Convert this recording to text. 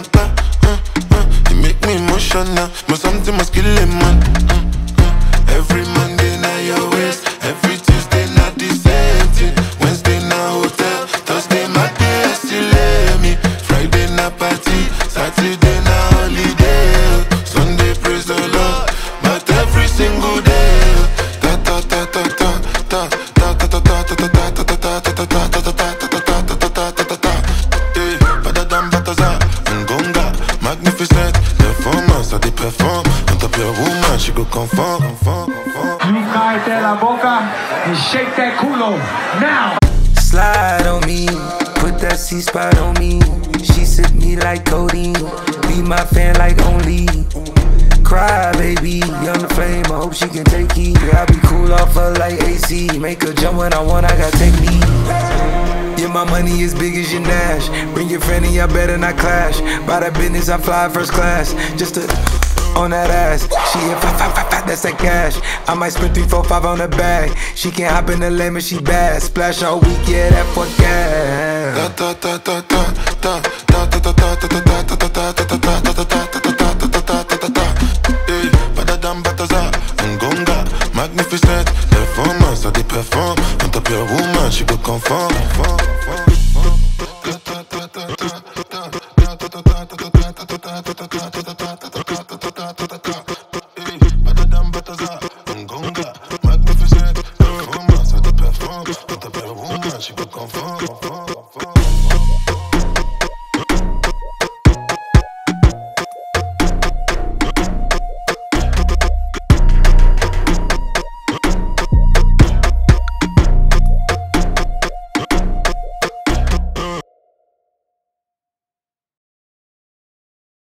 You make me emotional, but something must kill a man. Every Monday night your waist, every Tuesday not the same thing. Wednesday na hotel, Thursday my day still me. Friday na party, Saturday na holiday. Sunday praise the Lord, but every single day. Ta ta ta ta ta ta ta ta ta ta ta ta ta ta ta ta ta ta ta. Hey, badadam bataza, ngonga, magnificent performance, I dey perform. On top your woman, she go conform. You cállate la boca and shake that culo now. Slide on me, put that C-spot on me. She sip me like codeine, be my fan like only. Cry baby, young the flame, I hope she can take heat. I be cool off her like AC, make her jump when I want, I got technique. Yeah, my money is big as your Nash. Bring your friend and y'all better not clash. By that business, I fly first class, just to on that ass. She hit 5, that's that cash. I might spend 3, 4, 5 on the bag. She can't hop in the lane, but she bad. Splash all week, yeah, that for gas. Ta ta ta ta ta ta ta ta ta ta ta ta ta ta ta ta ta ta ta. Hey, badadam bataza, ngonga, magnificent performance, I dey perform. On top your woman, she go conform. Badadam bataza, ngonga, magnificent performance, I dey perform. On top your woman, she go conform.